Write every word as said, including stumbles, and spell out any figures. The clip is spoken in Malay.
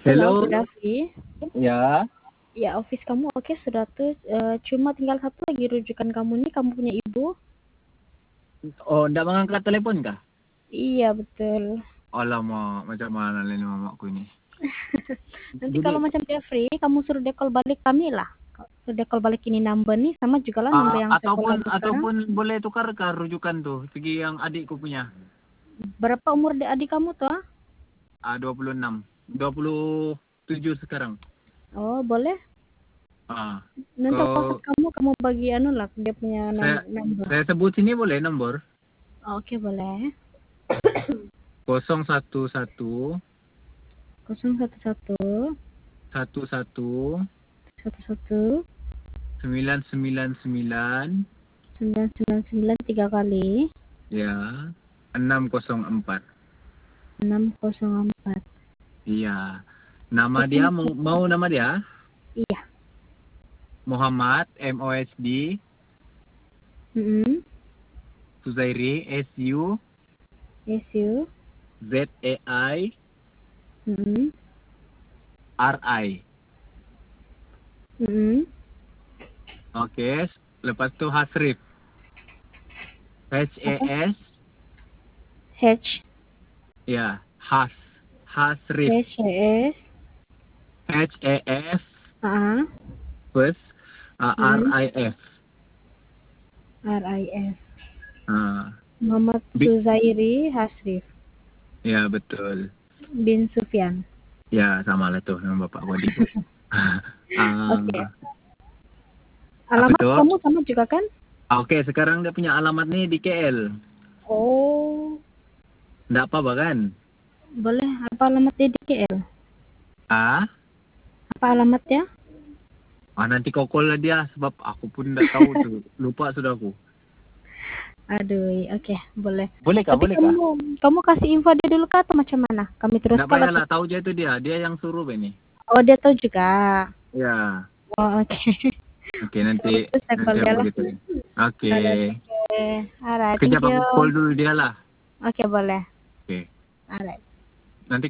Hello, Hello. Raffi. Ya. Ya, office kamu oke sudah tuh. Eh, cuma tinggal satu lagi rujukan kamu nih. Kamu punya ibu? Oh, ndak mengangkat telepon kah? Iya, betul. Alamak, macam mana ini mamaku ini. Nanti Jadi, kalau macam dia free, kamu suruh dia call balik kami lah. Suruh dia call balik ini number nih, sama juga lah number uh, yang saya call ataupun lagi sekarang. ataupun boleh tukar ke rujukan tuh, segi yang adikku punya. Berapa umur adik adik kamu tuh? Ah, dua puluh enam. dua puluh tujuh sekarang. Oh, boleh. Ah. Nanti Kau, WhatsApp kamu, kamu bagi anu lah, dia punya saya, number. saya sebut sini boleh nombor? Oke, boleh. nol satu satu nol satu satu satu satu satu satu sembilan sembilan sembilan sembilan sembilan sembilan tiga kali. ya enam nol empat. enam nol empat. Iya. Nama dia mau, mau nama dia? Iya. Muhammad M O S D Mm-hmm. Suzairi S U S U Z E I mm-hmm. R I. Mm-hmm. Oke, lepas tu Hasrif. H E S H ya, Has Hasrif. H S H E F A plus uh, R I F. R I F. Uh, Muhammad Suzairi Hasrif ya betul. bin Sufyan. Ya sama lah tuh nama bapak gua di. uh, Oke. Alamat kamu sama juga kan? Oke, sekarang dia punya alamat nih di K L. Oh. Nggak apa-apa kan? Boleh. Apa alamatnya di K L? Ah? Apa alamatnya? Ah, nanti kau call lah dia sebab aku pun nggak tahu tuh. Lupa sudah aku. Aduh, oke, okay, boleh. Boleh kah? Tapi Boleh kamu, kah? kamu kasih info dia dulu kah atau macam mana? Kami terus nggak payah lah, tahu dia itu dia. Dia yang suruh ini. Oh, dia tahu juga. Ya. Oh, oke. Okay. Oke, okay, nanti saya nanti aku gitu. Oke. Okay. Oke. Alright, Kejap thank you. aku call dulu dia lah. Oke, okay, boleh. Oke. Okay. Alright.